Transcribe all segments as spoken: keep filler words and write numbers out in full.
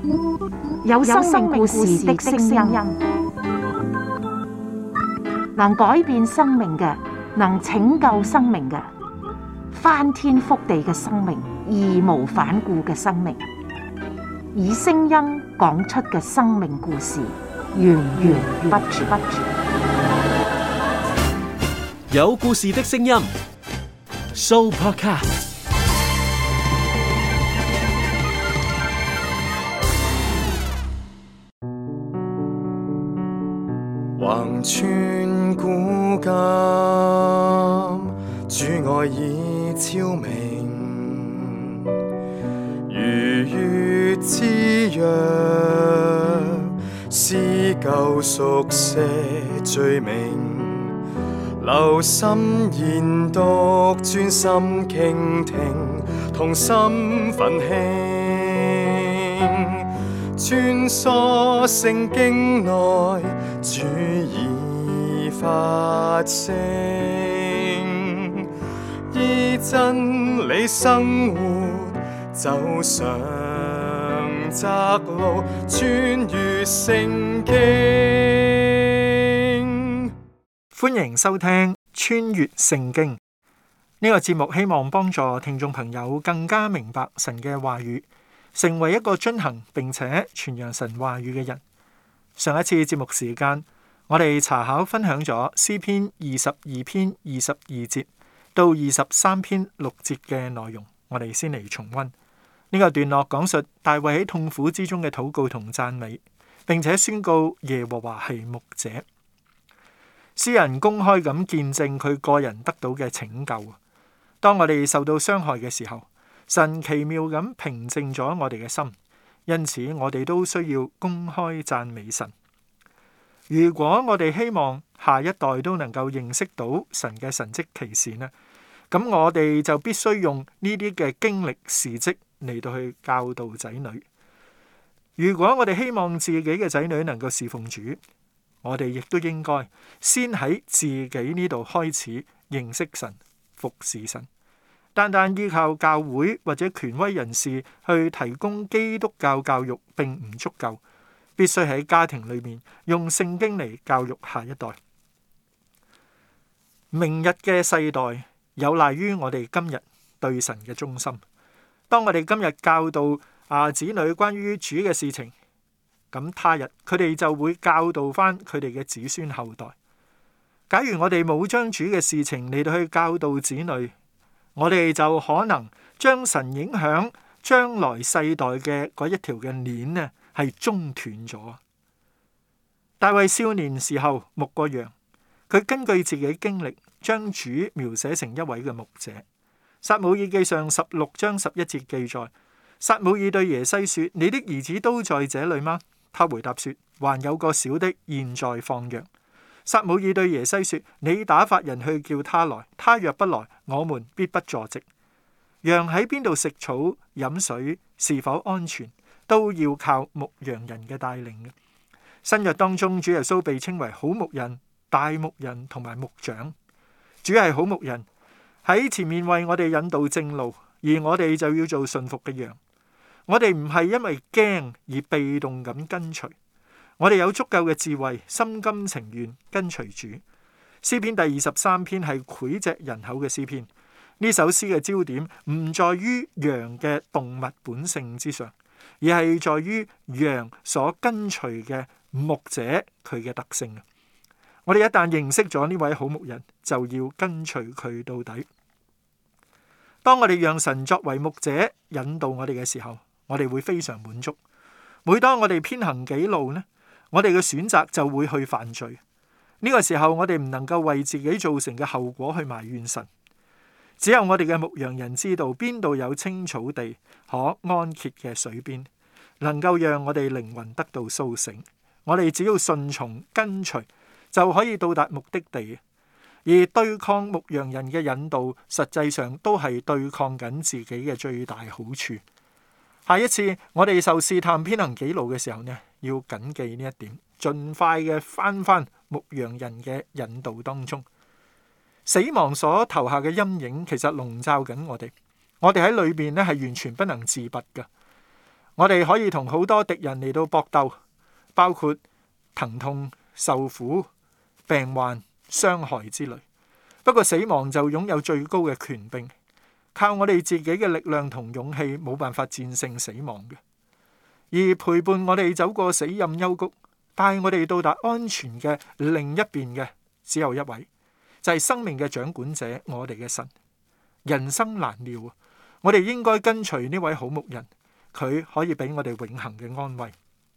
有生命故事的聲音，能改變生命嘅，能拯救生命嘅，翻天覆地嘅生命，義無反顧嘅生命，以聲音講出嘅生命故事，源源不絕。 有故事的聲音 ，Sooopodcast。 橫穿古今，主愛已超明，如月之約，撕舊熟寫罪名，留心研讀，專心傾聽，同心奮興，穿梭聖經內，主已發聲，依真理生活，走上窄路，穿越聖經。 歡迎收聽穿越聖經呢個節目，希望幫助聽眾朋友更加明白神嘅話語，成為一個遵行並且傳揚神話語嘅人。上一次節目時間，我哋查考分享咗詩篇二十二篇二十二節到二十三篇六節嘅內容，我哋先嚟重溫呢個段落，講述大衛喺痛苦之中嘅禱告同讚美，並且宣告耶和華係牧者。詩人公開咁見證佢個人得到嘅拯救。當我哋受到傷害嘅時候，神奇妙咁平靜咗我哋嘅心，因此我哋都需要公開讚美神。如果我哋希望下一代都能夠認識到神嘅神蹟奇事呢，咁我哋就必須用呢啲嘅經歷事蹟嚟到去教導仔女。如果我哋希望自己嘅仔女能夠侍奉主，我哋亦都應該先喺自己呢度開始認識神、服侍神。單單依靠教會或者權威人士去提供基督教教育並唔足夠，必須喺家庭裏面用聖經嚟教育下一代。明日嘅世代有賴於我哋今日對神嘅忠心。當我哋今日教導啊子女關於主嘅事情，咁他日佢哋就會教導翻佢哋嘅子孫後代。假如我哋冇將主嘅事情嚟到去教導子女，我哋就可能將神影響將來世代嘅嗰一條嘅鏈呢係中斷咗。大衛少年時候牧過羊，佢根據自己經歷將主描寫成一位嘅牧者。撒母耳記上十六章十一節記載，撒母耳對耶西說：你的兒子都在這裏嗎？他回答說：還有個小的，現在放羊。撒母耳對耶西說：你打發人去叫他來，他若不來，我們必不坐席。羊喺邊度食草飲水，是否安全，都要靠牧羊人嘅帶領嘅。新約當中，主耶穌被稱為好牧人、大牧人同埋牧長。主係好牧人，喺前面為我哋引導正路，而我哋就要做順服嘅羊。我哋唔係因為驚而被動咁跟隨，我哋有足夠嘅智慧，心甘情願跟隨主。詩篇第二十三篇係膾炙人口嘅詩篇，呢首詩嘅焦點唔在於羊嘅動物本性之上，而係在於羊所跟隨嘅牧者佢嘅特性。我哋一旦認識咗呢位好牧人，就要跟隨佢到底。當我哋讓神作為牧者引導我哋嘅時候，我哋會非常滿足。每當我哋偏行己路呢，我哋嘅選擇就會去犯罪。呢個時候我哋唔能夠為自己造成嘅後果去埋怨神。只有我哋嘅牧羊人知道邊度有青草地可安歇嘅水邊，能夠讓我哋靈魂得到蘇醒。我哋只要順從跟隨，就可以到達目的地。而對抗牧羊人嘅引導，實際上都係對抗緊自己嘅最大好處。下一次我哋受試探偏行己路嘅時候呢，要謹記呢一點，盡快嘅翻翻牧羊人嘅引導當中。死亡所投下嘅陰影其實籠罩緊我哋，我哋喺裏邊呢係完全不能自拔噶。 我哋可以同好多敵人嚟到搏鬥，包括疼痛、受苦、病患、傷害之類。不過死亡就擁有最高嘅權柄，靠我哋自己嘅力量同勇氣冇辦法戰勝死亡嘅。而陪伴我哋走過死蔭幽谷，帶我哋到達安全嘅另一邊嘅，只有一位，就係生命嘅掌管者，我哋嘅神。人生難料，我哋應該跟隨呢位好牧人，佢可以俾我哋永恆嘅安慰。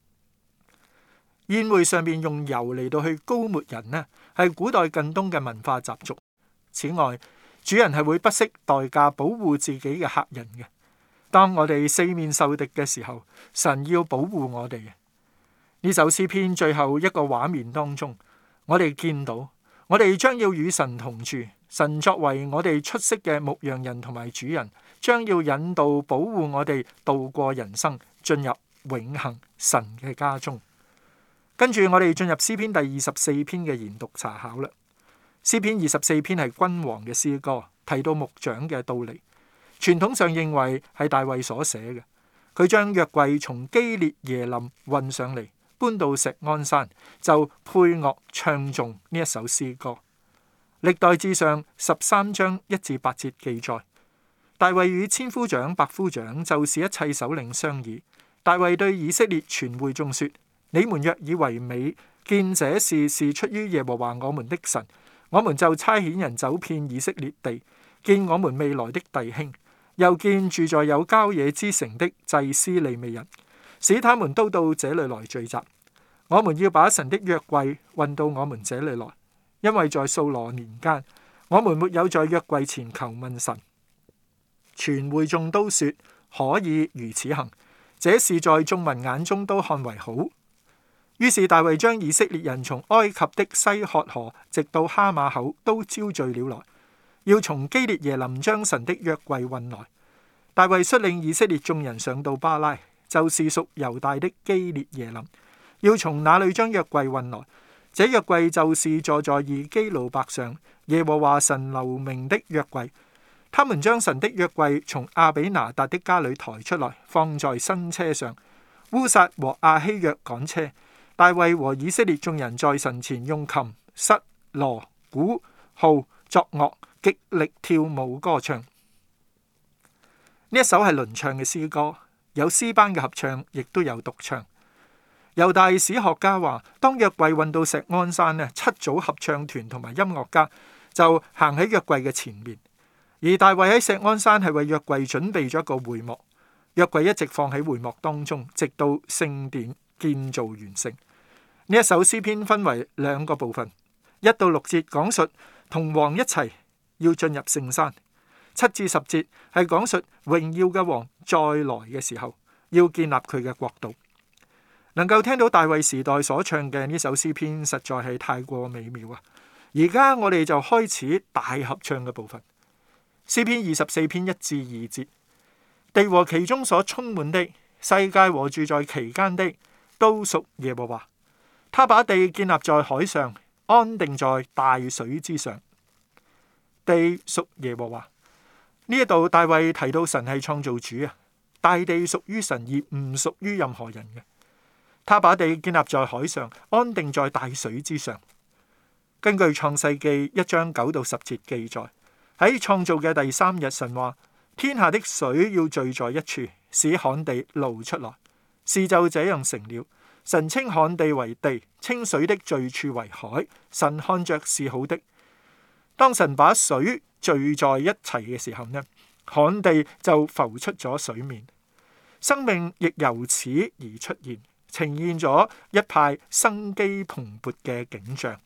宴會上面用油嚟到去膏抹人呢，係古代近東嘅文化習俗。此外，主人係會不惜代價保護自己嘅客人嘅。當我哋四面受敵嘅時候，神要保護我哋嘅。呢首詩篇最後一個畫面當中，我哋見到我哋將要與神同住，神作為我哋出色嘅牧羊人同埋主人，將要引導保護我哋度過人生，進入永恆神嘅家中。跟住我哋進入詩篇第二十四篇嘅研讀查考啦。詩篇二十四篇係君王嘅詩歌，提到牧長嘅到嚟。傳統上認為係大衛所寫嘅。佢將約櫃從基列耶琳運上嚟，搬到錫安山，就配樂唱頌呢一首詩歌。歷代志上十三章一至八節記載，大衛與千夫長、百夫長，就是一切首領商議。大衛對以色列全會眾說：你們若以為美，見這事是出於耶和華我們的神，我們就差遣人走遍以色列地，見我們未來的弟兄，又見住在有郊野之城的祭司利未人，使他們都到這裏來聚集。我們要把神的約櫃運到我們這裏來，因為在掃羅年間，我們沒有在約櫃前求問神。全會眾都說可以如此行，這事在眾民眼中都看為好。於是大衛將以色列人從埃及的西曷河直到哈馬口都招聚了來，要從基列耶琳將神的約櫃運來。大衛率領以色列眾人上到巴拉，就是屬猶大的基列耶琳，要從那裏將約櫃運來。這約櫃就是坐在以基路伯上耶和華神留名的約櫃。他們將神的約櫃從亞比拿達的家裏抬出來，放在新車上。烏撒和亞希約趕車。大衛和以色列眾人在神前用琴、瑟、鑼、鼓、號作樂，極力跳舞歌唱。呢一首係輪唱嘅詩歌，有詩班嘅合唱，亦都有獨唱。猶大史學家話，當約櫃運到錫安山呢，七組合唱團同埋音樂家就行喺約櫃嘅前面，而大衛喺錫安山係為約櫃準備咗一個會幕。約櫃一直放喺會幕當中，直到聖殿建造完成。呢一首詩篇分為兩個部分，一到六節講述同王一齊要進入聖山，七至十節係講述榮耀嘅王再來嘅時候要建立佢嘅國度。能夠聽到大衛時代所唱嘅呢首詩篇，實在係太過美妙啊！而家我哋就開始大合唱嘅部分。詩篇二十四篇一至二節，地和其中所充滿的，世界和住在其間的，都屬耶和華。他把地建立在海上，安定在大水之上。地屬耶和華。呢一度大衛提到神係創造主啊，大地屬於神而唔屬於任何人嘅。他把地建立在海上，安定在大水之上。根據創世記一章九到十節記載，喺創造嘅第三日，神話天下的水要聚在一處，使旱地露出來。事就這樣成了。神稱旱地為地，稱水的聚處為海。神看着是好的。當神把水聚在一齊嘅時候呢，旱地就浮出咗水面，生命亦由此而出現，呈現咗一派生機蓬勃嘅景象。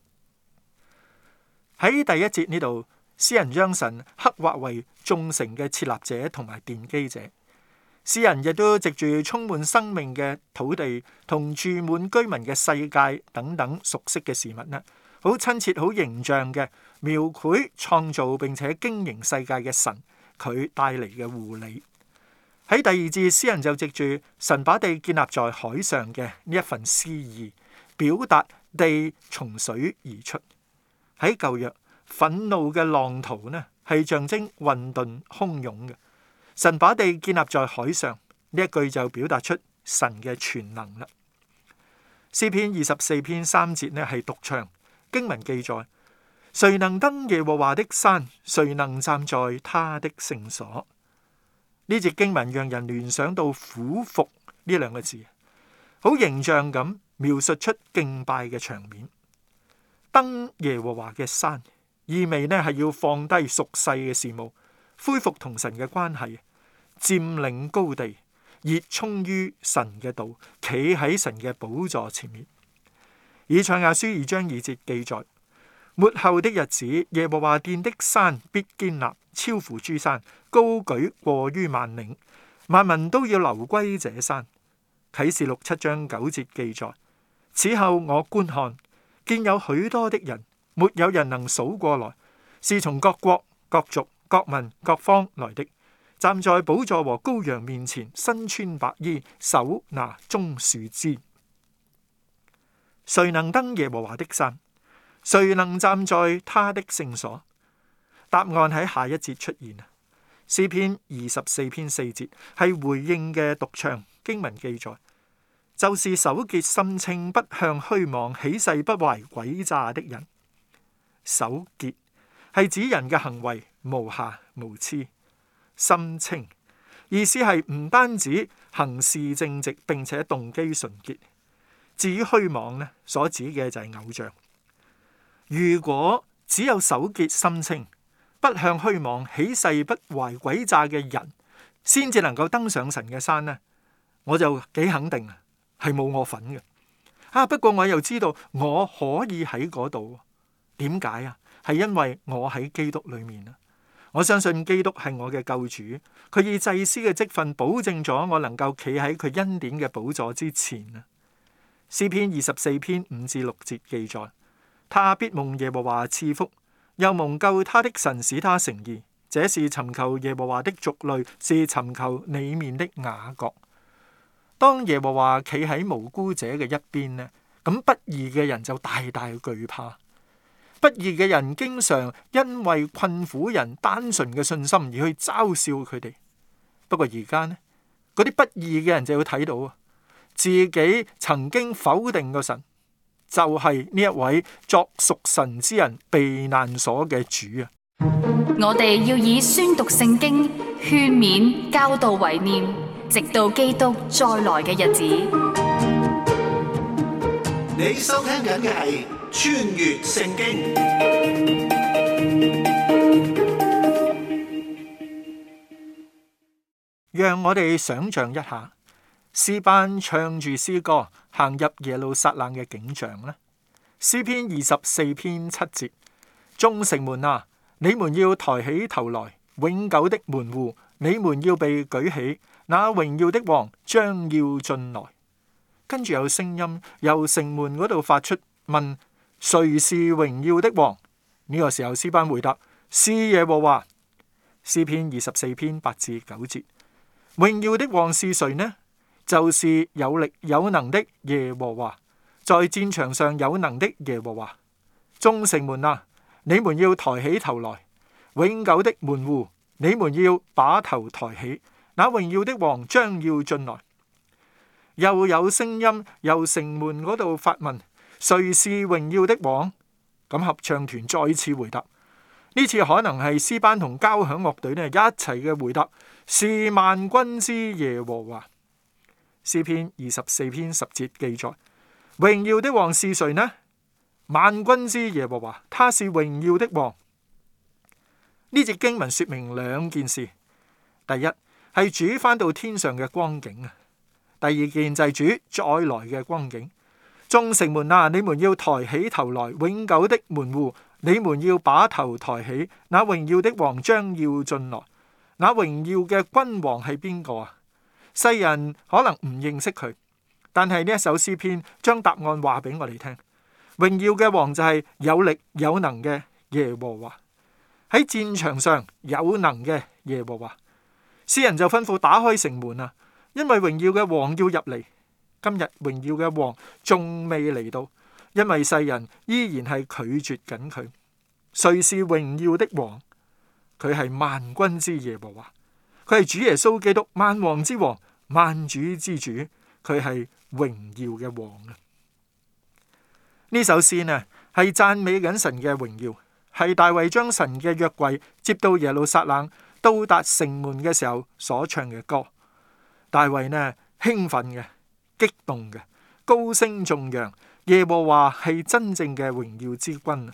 喺第一節呢度，詩人將神刻畫為眾城嘅設立者同埋奠基者。詩人亦都藉住充滿生命嘅土地同住滿居民嘅世界等等熟悉嘅事物呢，好親切、好形象嘅描繪創造並且經營世界嘅神，佢帶嚟嘅護理。喺第二節，詩人就藉住神把地建立在海上嘅呢一份詩意，表達地從水而出。喺舊約，憤怒嘅浪濤呢係象徵混沌洶湧嘅。神把地建立在海上， 呢一句就表達出神嘅全能啦。詩篇二十四篇三節呢係獨唱，經文記載：誰能登耶和華的山？誰能站在他的聖所？呢節經文讓人聯想到俯伏呢兩個字，好形象咁描述出敬拜嘅場面。登耶和華嘅山，意味呢係要放低俗世嘅事務，恢復同神嘅關係，佔領高地，熱衷於神嘅道，企喺神嘅寶座前面。以賽亞書二章二節記載：末後的日子，耶和華殿的山必堅立，超乎諸山，高舉過於萬嶺，萬民都要流歸這山。啟示錄七章九節記載：此後我觀看，見有許多的人，沒有人能數過來，是從各國、各族、各民、各方來的，站在寶座和羔羊面前，身穿白衣，手拿棕樹枝。誰能登耶和華的山？誰能站在他的聖所？答案喺下一節出現。詩篇二十四篇四節係回應嘅獨唱，經文記載：就是手潔心清，不向虛妄起誓，不懷詭詐的人。手潔係指人嘅行為無瑕無疵，心清意思係唔單止行事正直，並且動機純潔。至於虛妄呢，所指嘅就係偶像。如果只有手潔心清，不向虛妄起誓，不懷詭詐嘅人，先至能夠登上神嘅山呢，我就幾肯定係冇我份嘅。啊，不過我又知道我可以喺嗰度，點解啊？係因為我喺基督裏面啊！我相信基督係我嘅救主，佢以祭司嘅職分保證咗我能夠企喺佢恩典嘅寶座之前啊！詩篇二十四篇五至六節記載：他必蒙耶和華賜福，又蒙救他的神使他成義。這是尋求耶和華的族類，是尋求你面的雅各。當耶和華企喺無辜者嘅一邊呢，咁不義嘅人就大大懼怕。不義嘅人經常因為困苦人單純嘅信心而去嘲笑佢哋。不過而家呢，嗰啲不義嘅人就要睇到啊，自己曾經否定過神，就係呢一位作屬神之人避難所嘅主啊！ 我哋要以宣讀聖經、勸勉、教導為念，直到基督再來嘅日子。 你收聽緊嘅係穿越聖經。 讓我哋想象一下，詩班唱住詩歌行入耶路撒冷嘅景象呢。詩篇二十四篇七節：眾城門啊，你們要抬起頭來，永久的門戶，你們要被舉起，那榮耀的王將要進來。跟住有聲音由城門嗰度發出，問誰是榮耀的王？呢、這個時候詩班回答：是耶和華。詩篇二十四篇八至九節：榮耀的王是誰呢？就是有力有能的耶和華，在戰場上有能的耶和華。眾城門啊，你們要抬起頭來，永久的門戶，你們要把頭抬起，那榮耀的王將要進來。又有聲音由城門嗰度發問：誰是榮耀的王？咁合唱團再次回答，呢次可能係詩班同交響樂隊呢一齊嘅回答：是萬軍之耶和華。詩篇二十四篇十節記載：榮耀的王是誰呢？萬軍之耶和華，他是榮耀的王。呢節經文說明兩件事：第一係主返到天上嘅光景啊；第二件就係主再來嘅光景。眾城門啊，你們要抬起頭來，永久的門戶，你們要把頭抬起，那榮耀的王將要進來。那榮耀嘅君王係邊個啊？世人可能唔認識佢，但係呢一首詩篇將答案話俾我哋聽。榮耀嘅王就係有力有能嘅耶和華，喺戰場上有能嘅耶和華。詩人就吩咐打開城門啊，因為榮耀嘅王要入嚟。今日榮耀嘅王仲未嚟到，因為世人依然係拒絕緊佢。誰是榮耀的王？佢係萬軍之耶和華，佢係主耶穌基督萬王之王， 萬主之主，佢係榮耀嘅王啊！呢首詩呢係讚美緊神嘅榮耀，係大衛將神嘅約櫃接到耶路撒冷，到達城門嘅時候所唱嘅歌。大衛呢興奮嘅、激動嘅、高聲頌揚，耶和華係真正嘅榮耀之君。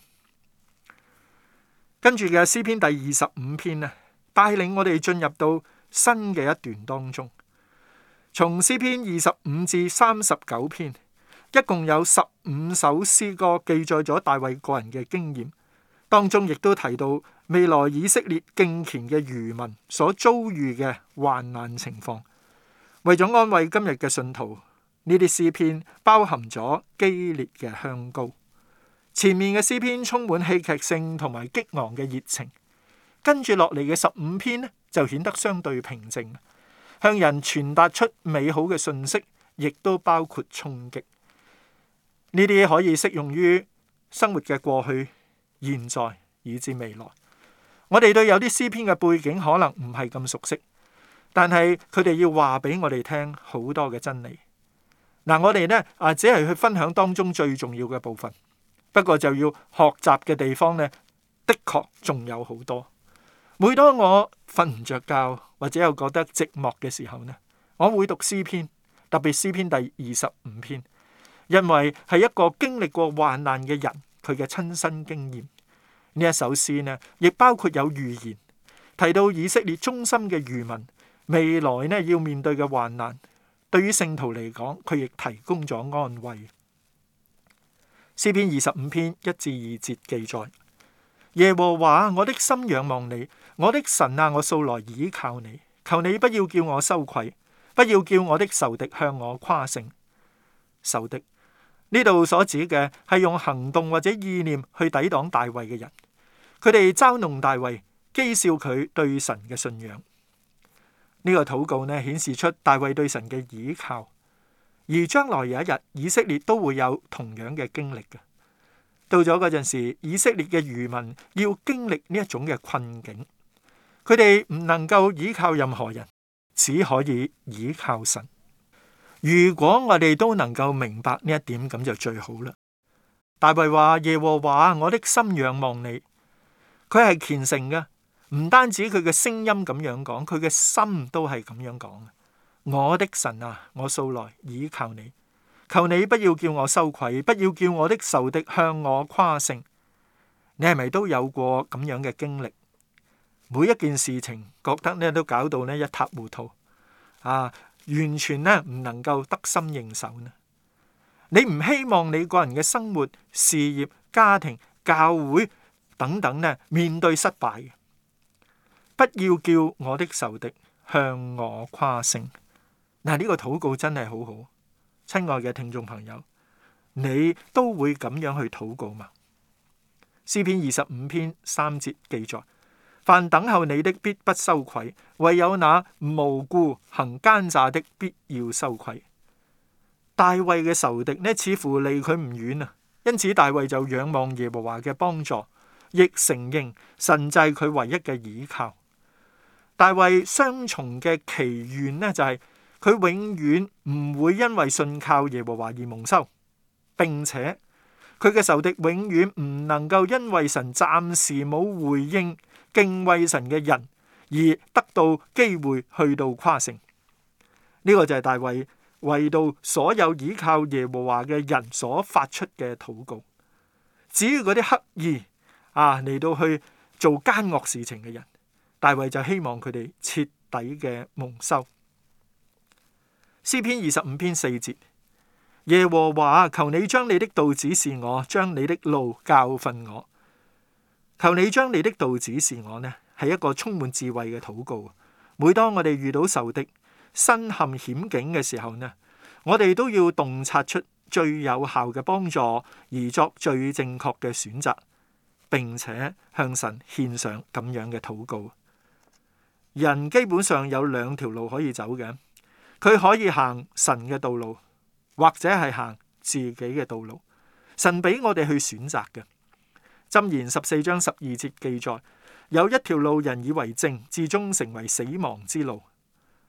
跟住嘅詩篇第二十五篇呢，帶領我哋進入到新嘅一段當中。從詩篇二十五至三十九篇，一共有十五首詩歌記載咗大衛個人嘅經驗，當中亦都提到未來以色列敬虔嘅餘民所遭遇嘅患難情況。為咗安慰今日嘅信徒，呢啲詩篇包含咗激烈嘅香膏。前面嘅詩篇充滿戲劇性同埋激昂嘅熱情，跟住落嚟嘅十五篇呢就顯得相對平靜，向人傳達出美好嘅信息，亦都包括衝擊。呢啲可以適用於生活嘅過去、現在以至未來。我哋對有啲詩篇嘅背景可能唔係咁熟悉，但係佢哋要話俾我哋聽好多嘅真理。嗱，我哋呢啊只係去分享當中最重要嘅部分。不過就要學習嘅地方呢，的確仲有好多。每當我瞓唔着覺或者又覺得寂寞嘅時候呢，我會讀詩篇，特別詩篇第二十五篇，因為係一個經歷過患難嘅人，佢嘅親身經驗。呢一首詩呢，亦包括有預言，提到以色列忠心嘅餘民未來呢要面對嘅患難。對於聖徒嚟講，佢亦提供咗安慰。詩篇二十五篇一至二節記載：耶和華，我的心仰望你，我的神啊，我素來倚靠你。求你不要叫我羞愧，不要叫我的仇敵向我誇勝。仇敵呢度所指嘅係用行動或者意念去抵擋大衛嘅人，佢哋嘲弄大衛，譏笑佢對神嘅信仰。呢、這個禱告呢，顯示出大衛對神嘅倚靠。而將來有一日，以色列都會有同樣嘅經歷嘅。到咗嗰陣時，以色列嘅餘民要經歷呢一種嘅困境，佢哋唔能夠依靠任何人，只可以依靠神。如果我哋都能夠明白呢一點，咁就最好啦。大衛話：耶和華，我的心仰望你。佢係虔誠嘅，唔單止佢嘅聲音咁樣講，佢嘅心都係咁樣講。我的神啊，我素來倚靠你，求你不要叫我羞愧，不要叫我的仇敵向我誇勝。你係咪都有過咁樣嘅經歷？每一件事情覺得呢都搞到呢一塌糊塗啊，完全呢唔能夠得心應手呢？你唔希望你個人嘅生活、事業、家庭、教會等等呢面對失敗嘅，不要叫我的仇敵向我誇勝。嗱，呢個禱告真係好好，親愛嘅聽眾朋友，你都會咁樣去禱告嘛？詩篇二十五篇三節記載：凡等候你的必不羞愧，唯有那無故行奸詐的必要羞愧。大衛嘅仇敵呢，似乎離佢唔遠啊，因此大衛就仰望耶和華嘅幫助，亦承認神就係佢唯一嘅倚靠。大衛雙重嘅祈願呢，就係、是。佢永遠唔會因為信靠耶和華而蒙羞，並且佢嘅仇敵永遠唔能夠因為神暫時冇回應敬畏神嘅人而得到機會去到誇勝。呢、這個就係大衛為到所有倚靠耶和華嘅人所發出嘅禱告。至於嗰啲刻意啊嚟到去做奸惡事情嘅人，大衛就希望佢哋徹底嘅蒙羞。詩篇二十五篇四節：耶和華，求你將你的道指示我，將你的路教訓我。求你將你的道指示我呢，係一個充滿智慧嘅禱告。每當我哋遇到仇敵、身陷險境嘅時候呢，我哋都要洞察出最有效嘅幫助，而作最正確嘅選擇，並且向神獻上咁樣嘅禱告。人基本上有兩條路可以走嘅。佢可以行神嘅道路，或者係行自己嘅道路。神俾我哋去選擇嘅。箴言十四章十二節記載：有一條路人以為正，至終成為死亡之路。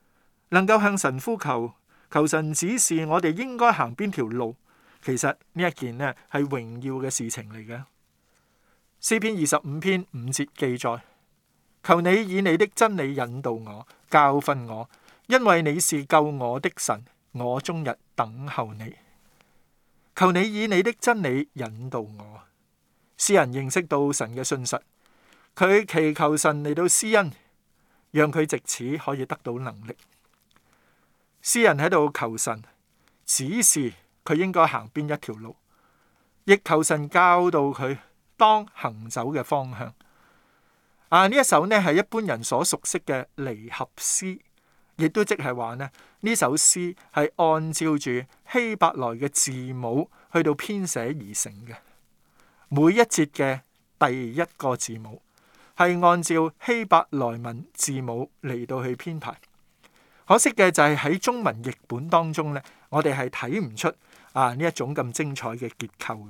能夠向神呼求，求神指示我哋應該行邊條路，其實呢一件呢係榮耀嘅事情嚟嘅。詩篇二十五篇五節記載：求你以你的真理引導我，教訓我，因為你是救我的神，我終日等候你。求你以你的真理引導我。詩人認識到神嘅信實，佢祈求神嚟到施恩，讓佢藉此可以得到能力。詩人喺度求神指示佢應該行邊一條路，亦求神教導佢當行走嘅方向。啊，呢一首呢係一般人所熟悉嘅離合詩，亦都即係話呢呢首詩係按照住希伯來嘅字母去到編寫而成嘅。每一節嘅第一個字母係按照希伯來文字母嚟到去編排。可惜嘅就係喺中文譯本當中呢，我哋係睇唔出啊呢一種咁精彩嘅結構嘅。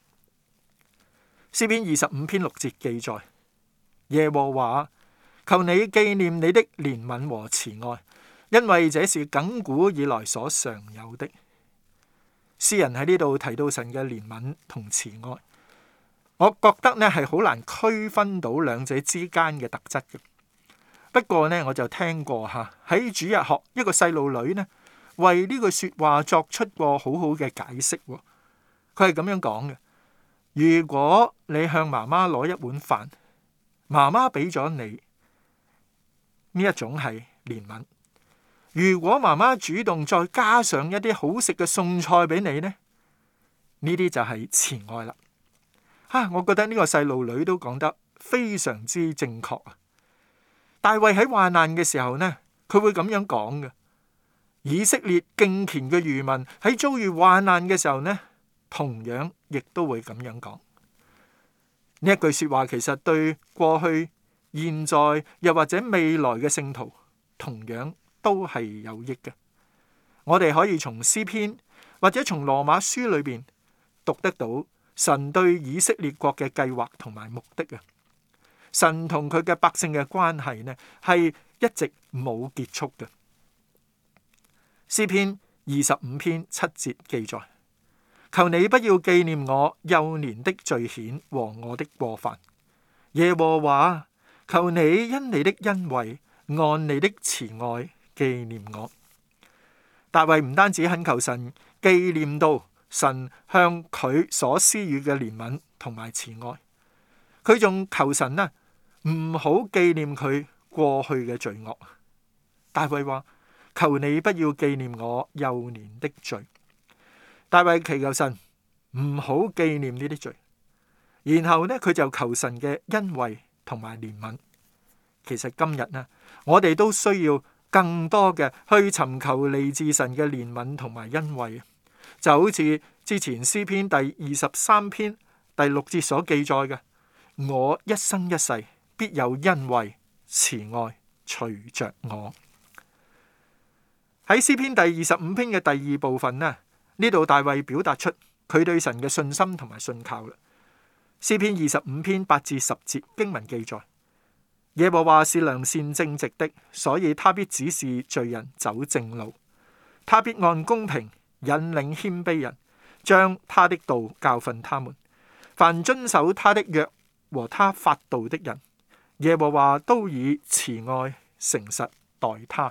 詩篇二十五篇六節記載：耶和華，求你紀念你的憐憫和慈愛，因為這是亙古以來所常有的。詩人喺呢度提到神嘅憐憫同慈愛，我覺得呢係好難區分到兩者之間嘅特質嘅。不過呢，我就聽過吓喺主日學一個細路女呢為呢句說話作出過好好嘅解釋。佢係咁樣講嘅：如果你向媽媽攞一碗飯，媽媽俾咗你，呢一種係憐憫；如果媽媽主動再加上一啲好食嘅餸菜俾你呢，呢啲就係慈愛啦。啊，我覺得呢個細路女都講得非常之正確啊！大衛喺患難嘅時候呢，佢會咁樣講嘅。以色列敬虔嘅餘民喺遭遇患難嘅時候呢，同樣亦都會咁樣講。呢一句說話其實對過去、現在又或者未來嘅聖徒同樣都係有益嘅。我哋可以從詩篇或者從羅馬書裏邊讀得到神對以色列國嘅計劃同埋目的啊！神同佢嘅百姓嘅關係呢，係一直冇結束嘅。詩篇二十五篇七節記載：求你不要紀念我幼年的罪愆和我的過犯。耶和華，求你因你的恩惠，按你的慈愛紀念我。大衛唔單止懇求神紀念到神向佢所施予嘅憐憫同埋慈愛，佢仲求神呢，唔好紀念佢過去嘅罪惡。大衛話：求你不要紀念我幼年的罪。大衛祈求神唔好紀念呢啲罪，然後呢，佢就求神嘅恩惠同埋憐憫。其實今日呢，我哋都需要更多嘅去尋求嚟自神嘅憐憫同埋恩惠，就好似之前詩篇第二十三篇第六節所記載嘅：我一生一世必有恩惠慈愛隨着我。喺詩篇第二十五篇嘅第二部分呢，呢度大衛表達出佢對神嘅信心同埋信靠啦。詩篇二十五篇八至十節經文記載：耶和華是良善正直的，所以他必指示罪人走正路，他必按公平引領謙卑人，將他的道教訓他們。凡遵守他的約和他法度的人，耶和華都以慈愛誠實待他。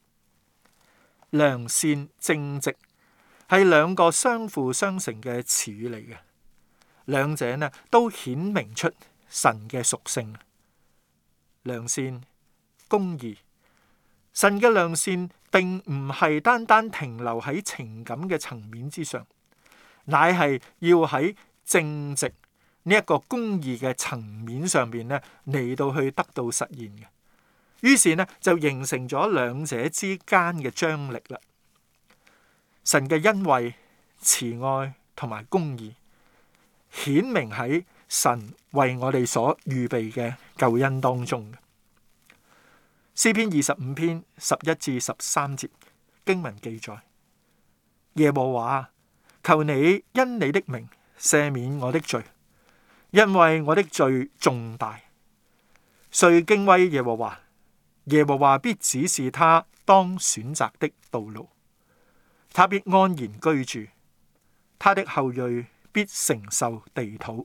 良善正直係兩個相輔相成嘅詞語嚟嘅，兩者呢都顯明出神嘅屬性。良善、公義，神嘅良善並唔係單單停留喺情感嘅層面之上，乃係要喺正直呢一個公義嘅層面上邊呢嚟到去得到實現嘅。於是呢就形成咗兩者之間嘅張力啦。神嘅恩惠、慈愛同埋公義顯明喺神為我哋所預備嘅救恩當中嘅。詩篇二十五篇十一至十三節經文記載：耶和華，求你因你的名赦免我的罪，因為我的罪重大。誰敬畏耶和華， 耶和華必指示他當選擇的道路，他必安然居住，他的後裔必承受地土。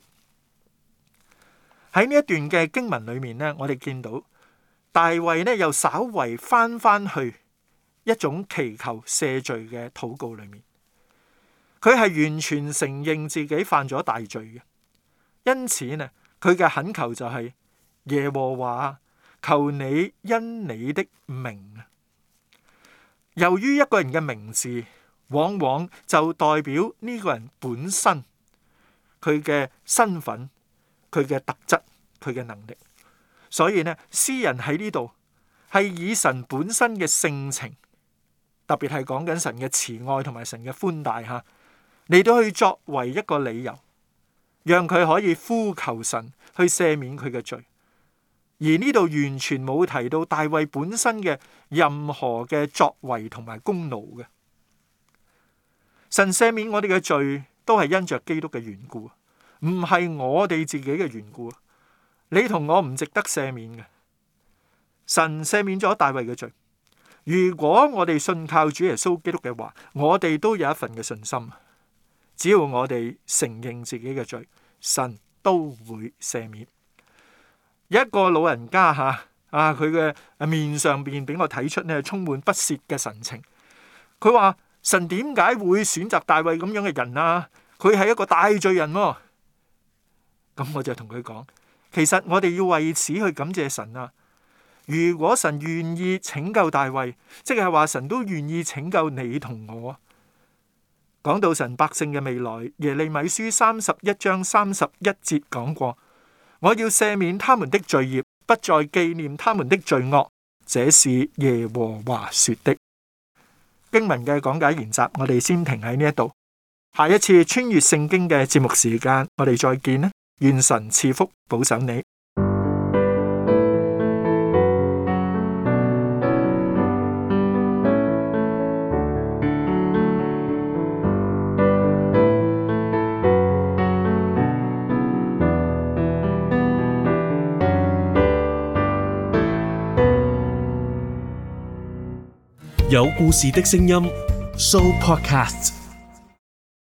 喺呢一段嘅經文裏面呢，我哋見到大衛呢又稍為翻翻去一種祈求赦罪嘅禱告裏面，佢係完全承認自己犯咗大罪嘅，因此呢，佢嘅懇求就係、是、耶和華，求你因你的名。由於一個人嘅名字往往就代表呢個人本身佢嘅身份、佢嘅特質、佢嘅能力，所以呢，詩人喺呢度係以神本身嘅性情，特別係講緊神嘅慈愛同埋神嘅寬大吓，嚟到去作為一個理由，讓佢可以呼求神去赦免佢嘅罪。而呢度完全冇提到大衛本身嘅任何嘅作為同埋功勞嘅。神赦免我哋嘅罪都係因着基督嘅緣故，唔係我哋自己嘅緣故。你同我唔值得赦免嘅，神赦免咗大衛嘅罪。如果我哋信靠主耶穌基督嘅話，我哋都有一份嘅信心。只要我哋承認自己嘅罪，神都會赦免。有一個老人家吓啊，佢嘅面上邊俾我睇出呢充滿不屑嘅神情。佢話神點解會選擇大衛咁樣嘅人啊？佢係一個大罪人喎。咁我就同佢講，其實我哋要為此去感謝神啊！如果神願意拯救大衛，即係話神都願意拯救你同我。講到神百姓嘅未來，耶利米書三十一章三十一節講過，我要赦免他們的罪孽，不再紀念他們的罪惡，這是耶和華說的。經文嘅講解研習，我哋先停喺呢一度。下一次穿越聖經嘅節目時間，我哋再見啦！願神賜福保守你。 有故事的聲音 Show Podcast。